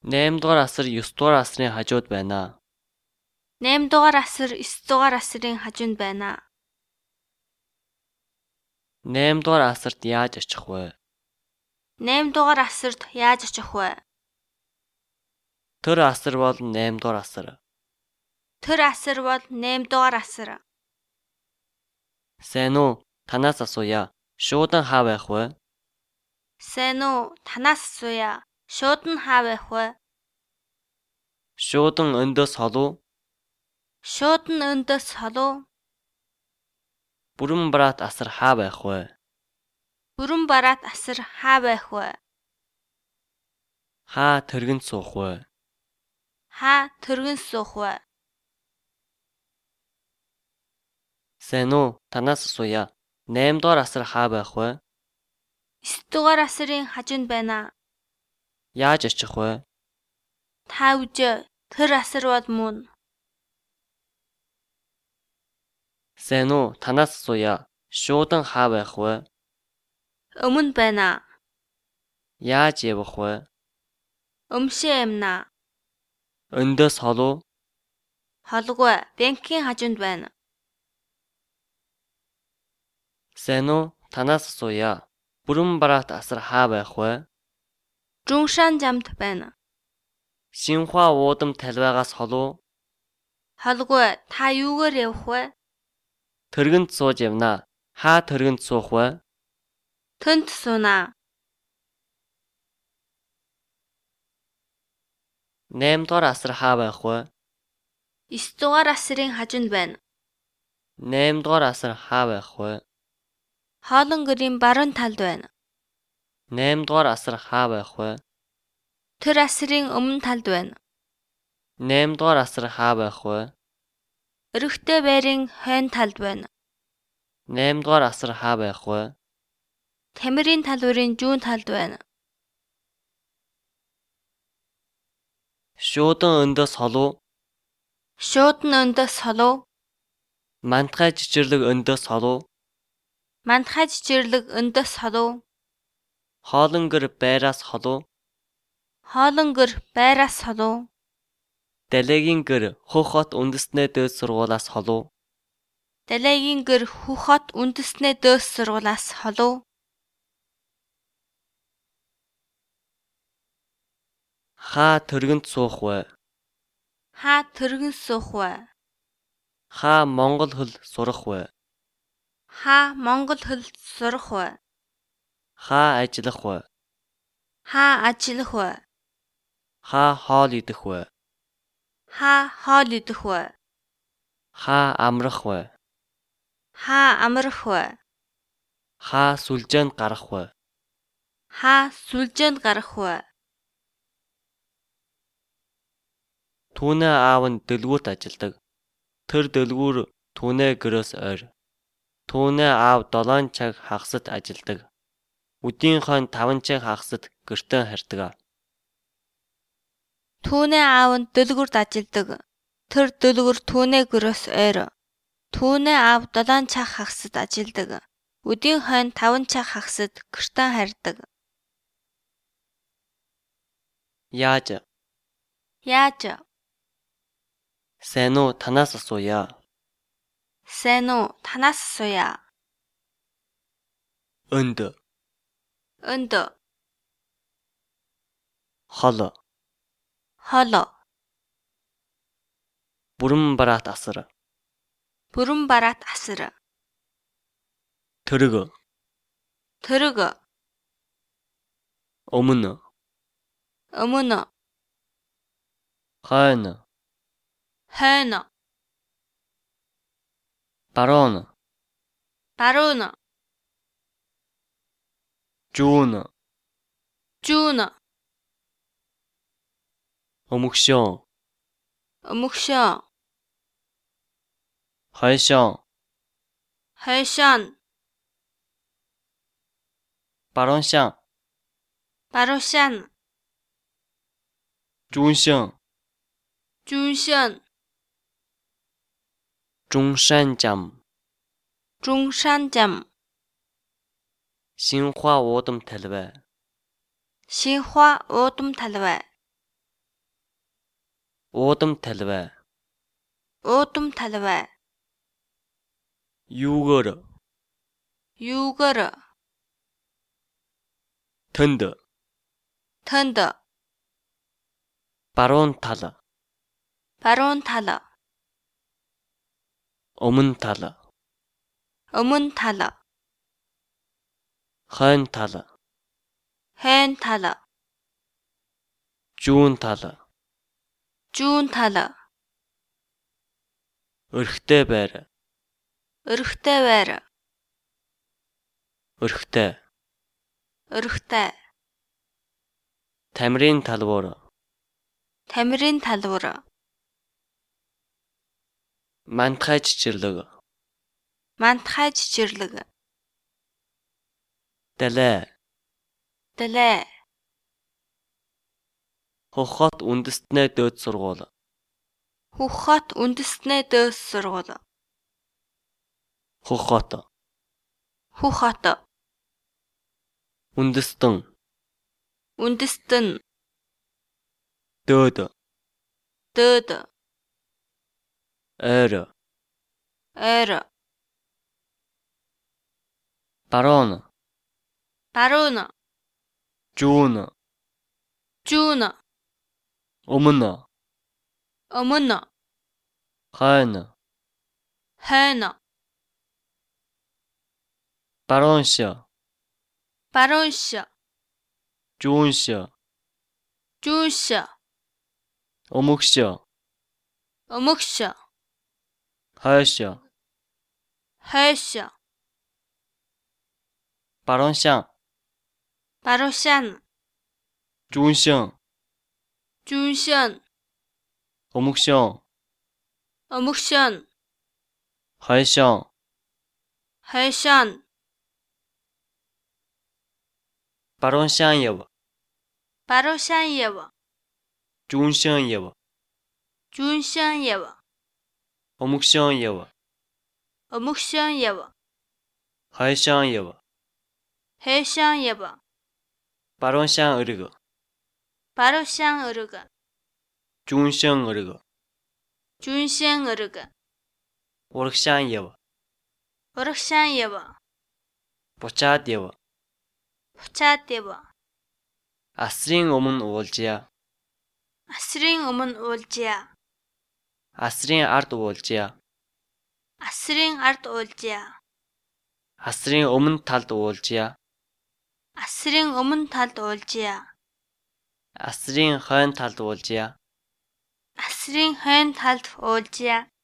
8-р асар 9-р асрын хажууд байна. 8-р асар 9-р асрын хажуунд байна. 8-р асарт яаж очих вэ? 8-р асарт яаж очих вэ? Тэр асар бол 8-р асар. Тэр асар бол 8-р асар. Сайн уу? Танаас асууя. Шуудан хаа байх вэ? Сайн уу? Танаас асууя. Шууд нь хаа байх вэ? Шуудан өндөс холуу? Шууд нь өндөс холуу? Бүрэн бараат асар хаа байх вэ? Бүрэн бараат асар хаа байх вэ? Хаа тэргэнд суух вэ? Хаа тэргэн суух вэ? Сайн уу? Танаас асууя. 8-р асар хаа байх вэ? 9-р асрын хажуунд байна. Яаж очих вэ? Та үжээ. Тэр асар бол мөн. Сайн уу? Танаас асууя. Шуудан хаа байх вэ? Өмнө байна. Яаж явах вэ? Өмшөө юмна. Өндөс холуу? Холгүй. Банкийн хажуунд байна. Сайн уу? Танаас асууя. Бүрэн бараат асар хаа байх вэ? Жуншан замд байна. Шинхua уудам талбайгаас холуу? Холгүй. Та юугаар явах вэ? Тэргэнд сууж явна. Хаа тэргэнд суух вэ? Төнд сунаа. 8-р асар хаа байх вэ? 9-р асрын хажуунд байна. 8-р асар хаа байх вэ? Хоолон гэрийн баруун талд байна. 8-р асар хаа байх вэ? Тэр асрын өмнө талд байна. 8-р асар хаа байх вэ? Өргөтэй байрын хойно талд байна. 8-р асар хаа байх вэ? Тамирын талбарын зүүн талд байна. Шуудан өндөс холуу? Шууд нь өндөс холуу? Мантгай жичирлэг өндөс холуу? Мандхай жирлэг өндөс холуу? Хоолон гэр байраас холуу? Хоолон гэр байраас холуу? Далайгийн гэр хөх хот үндэснээ дээд сургуулаас холуу? Далайгийн гэр Хөх хот үндэснээ дөөс сургуулаас холуу? Хаа тэргэнд суух вэ? Хаа тэргэн суух вэ? Хаа монгол хэл сурах вэ? Хаа монгол хэл сурах вэ? Хаа ажиллах вэ? Хаа ажиллах вэ? Хаа хоол идэх вэ? Хаа хоол идэх вэ? Хаа амрах вэ? Хаа амрах вэ? Хаа сүлжээнд гарах вэ? Хаа сүлжээнд гарах вэ? Түүнээ аав нь дэлгүүрт ажилдаг. Тэр дэлгүүр түүнээ гэрээс ойр. Түүнээ аав 7 цаг хагасд ажилдаг. Өдийн хойно 5 цаг хагасд гэртээ хардаг. Түүнээ аав нь дэлгүрд ажилдаг. Тэр дэлгүр түүнээ гэрээс ойр. Түүнээ аав 7 цаг хагасд ажилдаг. Өдийн хойно 5 цаг хагасд гэртээ хардаг. Яаж? Яаж? Сайн уу? Танаас асууя. Сайн уу? Танаас асууя. Өнд. Өнд. Хол. Хол. Бүрэн бараат асар. Бүрэн бараат асар. Тэрэг. Тэрэг. Өмнө. Өмнө. Хойно. Хойно. Баруун. Баруун. Зүүн. Зүүн. Өмнөшөө. Өмнөшөө. Хойшоо. Хойшоо. Барууншаа. Баруушаа. Зүүншаа. Зүүншаа. Зуншанжам. Зуншанжам. Шинхua уудам талбай. Шинхua уудам талбай. уудам талвай. уудам талвай. Юугаар юугаар төнд төнд баруун тал баруун тал өмнө тал өмнө тал хойно тал хойно тал зүүн тал зүүн тал өрхтэй байр өрхтэй байр өрхтэй өрхтэй тамирын талбуур тамирын талбар мантхай чичэрлэг мантхай чичэрлэг далай далай хохот үндэстнээ дөөд сургууль Хөххот үндэстнээ дөөс сургууль хохот Хөххот үндэстэн үндэстэн дөөд дөөд ойр ойр баруун баруун зүүн зүүн өмнө өмнө хойно хойно баруунш баруунш зүүнш зүүнш өмнөгш өмнөгш хойш хойш барууншан баруушаан зүүншэн зүүншэн өмнөгшөн өмнөгшөн хойшон хойшаан барууншан яв баруушаан яв зүүншэн яв зүүншэн яв өмнөгшөн яв өмнөгшөн яв хойшон яв хойшаан яв барууншан өрг баруушаан өрг зүүншэн өрг зүүншэн өрг урагшаан яв урагшаан яв бучаад яв буцаад яв асрын өмнө уулжия асрын өмнө уулжия асрын ард уулжия асрын ард уулжия асрын өмнө талд уулжия асрын өмнө талд уулжия асрын хойно талд уулжия асрын хойно талд уулжия